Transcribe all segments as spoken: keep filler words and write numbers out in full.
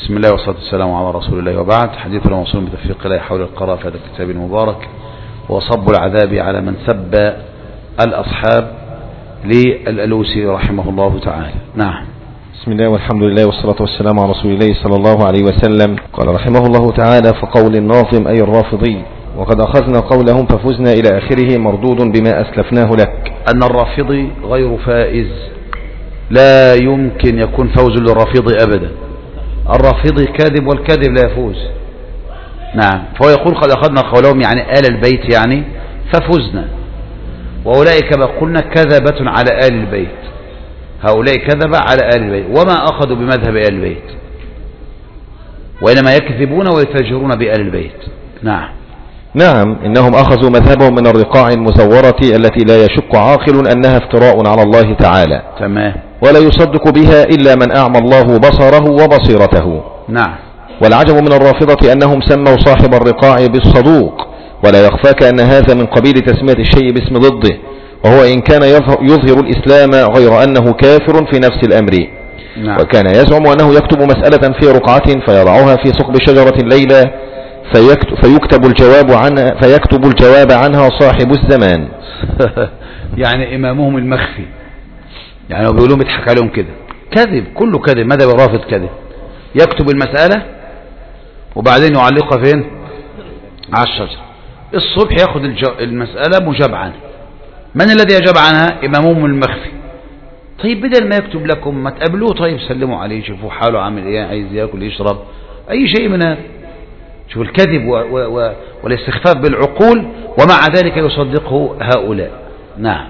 بسم الله والصلاة والسلام على رسول الله، وبعد. حديثنا موصول بتفريق الله حول القراءة في هذا الكتاب المبارك، وصب العذاب على من سب الأصحاب للألوسي رحمه الله تعالى. نعم. بسم الله والحمد لله والصلاة والسلام على رسول الله صلى الله عليه وسلم. قال رحمه الله تعالى: فقول الناظم أي الرافضي، وقد أخذنا قولهم ففزنا إلى آخره مردود بما أسلفناه لك. أن الرافضي غير فائز، لا يمكن يكون فوز للرافضي أبدا. الرافضي كاذب، والكاذب لا يفوز. نعم. فهو يقول قد أخذنا قولهم يعني آل البيت، يعني ففزنا، وأولئك ما قلنا كذبة على آل البيت. هؤلاء كذب على آل البيت، وما أخذوا بمذهب آل البيت، وإنما يكذبون ويتاجرون بآل البيت. نعم. نعم، إنهم أخذوا مذهبهم من الرقاع المزورة التي لا يشك عاقل أنها افتراء على الله تعالى. تمام. ولا يصدق بها إلا من أعمى الله بصره وبصيرته. نعم. والعجب من الرافضة أنهم سموا صاحب الرقاع بالصدوق، ولا يخفاك أن هذا من قبيل تسمية الشيء باسم ضده، وهو إن كان يظهر الإسلام غير أنه كافر في نفس الأمر. نعم. وكان يزعم أنه يكتب مسألة في رقعة فيضعها في ثقب شجرة ليلة فيكتب الجواب عنها فيكتب الجواب عنها صاحب الزمان. يعني إمامهم المخفي، يعني هو بيقول لهم يضحك عليهم كده. كذب، كله كذب. ماذا برافض كذب؟ يكتب المسألة وبعدين يعلقها فين؟ على الشجرة. الصبح ياخد المسألة مجاب عنها. من الذي أجاب عنها؟ إمامهم المخفي. طيب بدل ما يكتب لكم ما تقابلوه، طيب سلموا عليه، شوفوا حاله عامل ايه، عايز ياكل يشرب أي شيء من هذا. شوف الكذب و و و والاستخفاف بالعقول، ومع ذلك يصدقه هؤلاء. نعم.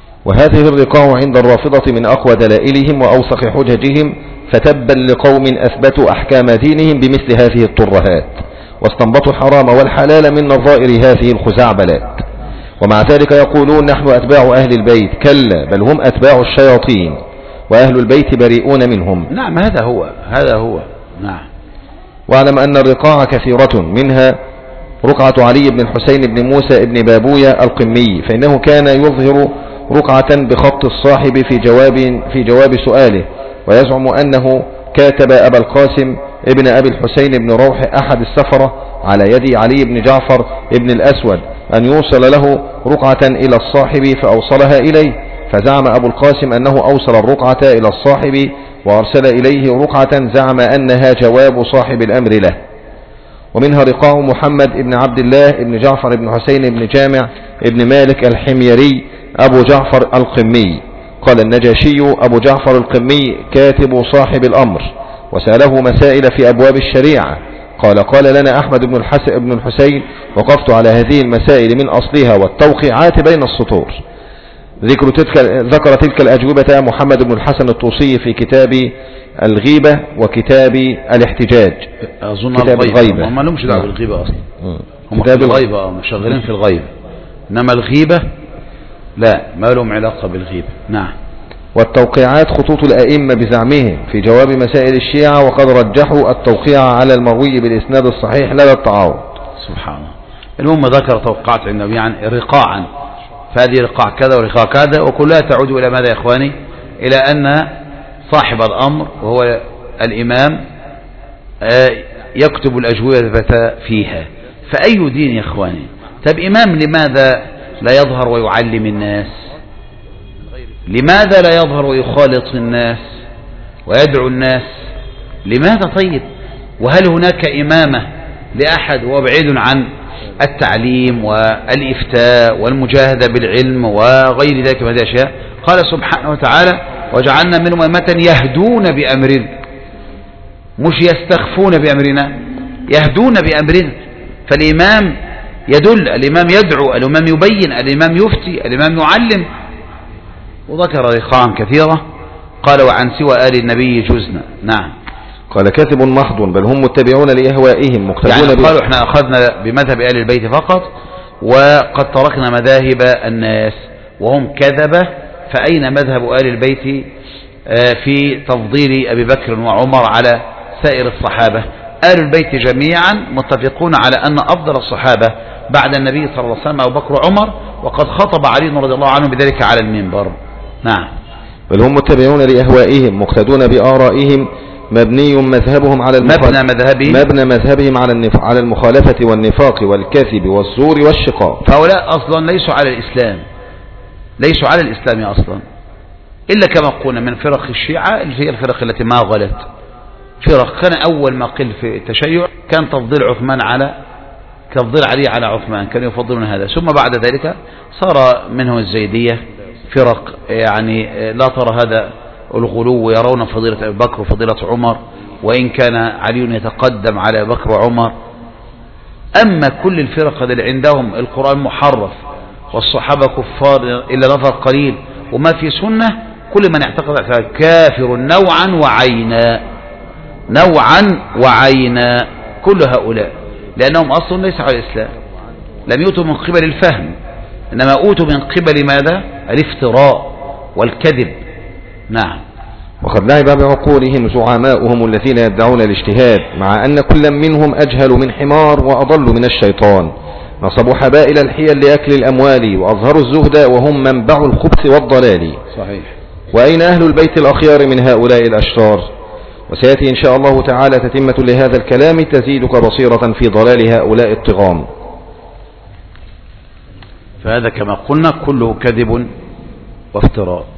وهذه الرقاع عند الرافضة من أقوى دلائلهم وأوثق حججهم، فتبا لقوم أثبتوا أحكام دينهم بمثل هذه الترهات، واستنبطوا الحرام والحلال من نظائر هذه الخزعبلات. ومع ذلك يقولون نحن أتباع أهل البيت. كلا، بل هم أتباع الشياطين، وأهل البيت بريئون منهم. نعم، هذا هو هذا هو نعم. واعلم أن الرقاع كثيرة، منها رقعة علي بن الحسين بن موسى بن بابوية القمي، فإنه كان يظهر رقعة بخط الصاحب في جواب في جواب سؤاله، ويزعم أنه كاتب أبا القاسم ابن أبي الحسين بن روح أحد السفرة على يد علي بن جعفر ابن الأسود أن يوصل له رقعة إلى الصاحب فأوصلها إليه، فزعم أبو القاسم أنه أوصل الرقعة إلى الصاحب وأرسل إليه رقعة زعم أنها جواب صاحب الأمر له. ومنها رقاع محمد بن عبد الله بن جعفر بن حسين بن جامع بن مالك الحميري أبو جعفر القمي. قال النجاشي: أبو جعفر القمي كاتب صاحب الأمر، وسأله مسائل في أبواب الشريعة. قال: قال لنا أحمد بن الحسن بن الحسين: وقفت على هذه المسائل من أصلها والتوقيعات بين السطور. ذكر تلك ذكر تلك الأجوبة محمد بن الحسن الطوسي في كتاب الغيبة وكتاب الاحتجاج. أظن كتاب الغيبة. هم ما لهمش دعوة بالغيبة أصلا. هم كتاب الغيبة مشغلين في الغيبة، إنما الغيبة لا، ما لهم علاقة بالغيبة. نعم. والتوقيعات خطوط الأئمة بزعمهم في جواب مسائل الشيعة، وقد رجحوا التوقيع على المروي بالإسناد الصحيح لا للتعارض. سبحان الله. المهم ذكر توقعات عند النبي يعني رقاعا، فهذه رقاع كذا ورقاع كذا، وكلها تعود إلى ماذا يا إخواني؟ إلى أن صاحب الأمر وهو الإمام يكتب الأجوبة فيها. فأي دين يا إخواني؟ طب إمام لماذا لا يظهر ويعلم الناس؟ لماذا لا يظهر ويخالط الناس ويدعو الناس؟ لماذا طيب؟ وهل هناك إمامة لأحد وهو بعيد عن التعليم والإفتاء والمجاهدة بالعلم وغير ذلك من هذه الأشياء؟ قال سبحانه وتعالى: وجعلنا منهم أئمة يهدون بأمرنا، مش يستخفون بأمرنا، يهدون بأمرنا. فالإمام يدل، الإمام يدعو، الإمام يبين، الإمام يفتي، الإمام يعلم. وذكر رقاعا كثيرة. قال: وعن سوى آل النبي جزنا. نعم. قال: كاتب محض، بل هم متبعون لأهوائهم مقتدون. يعني قالوا احنا أخذنا بمذهب آل البيت فقط، وقد تركنا مذاهب الناس، وهم كذبة. فأين مذهب آل البيت في تفضيل أبي بكر وعمر على سائر الصحابة؟ آل البيت جميعا متفقون على أن أفضل الصحابة بعد النبي صلى الله عليه وسلم أبو بكر وعمر، وقد خطب علي رضي الله عنه بذلك على المنبر. نعم. بل هم متبعون لأهوائهم مقتدون بآرائهم مبني مذهبهم على مبنى مذهبهم مبنى مذهبهم على النف... على المخالفة والنفاق والكذب والزور والشقاق. فهؤلاء أصلا ليسوا على الإسلام، ليسوا على الإسلام أصلا، إلا كما قلنا من فرق الشيعة اللي هي الفرق التي ما غلت. فرق كان أول ما قل في التشيع كان تفضيل عثمان على تفضيل علي على عثمان، كانوا يفضلون هذا. ثم بعد ذلك صار منهم الزيدية فرق يعني لا ترى هذا الغلو، يرون فضيلة أبي بكر وفضيلة عمر، وإن كان علي يتقدم على أبي بكر وعمر. أما كل الفرق اللي عندهم القرآن محرف والصحابة كفار إلا نفر قليل وما في سنة، كل من اعتقد اعتقاد كافر نوعا وعينا، نوعا وعينا كل هؤلاء، لأنهم أصلا ليس على الإسلام، لم يؤتوا من قبل الفهم، إنما أوتوا من قبل ماذا؟ الافتراء والكذب. نعم. وقد لعب بعقولهم زعماؤهم الذين يدعون الاجتهاد، مع أن كل منهم أجهل من حمار وأضل من الشيطان. نصبوا حبائل الحيل لأكل الأموال وأظهروا الزهد وهم منبع الخبث والضلال. صحيح. وأين أهل البيت الأخيار من هؤلاء الأشرار؟ وسيأتي إن شاء الله تعالى تتمة لهذا الكلام تزيدك بصيرة في ضلال هؤلاء الطغام. فهذا كما قلنا كله كذب وافتراء.